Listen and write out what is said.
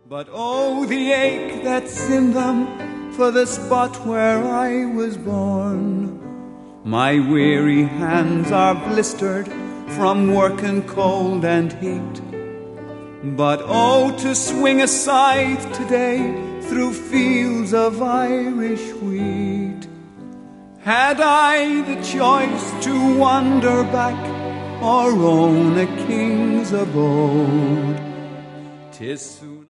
But oh, the ache that's in them for the spot where I was born. My weary hands are blistered from work and cold and heat. But oh, to swing a scythe today through fields of Irish wheat. Had I the choice to wander back or own a king's abode, 'tis soon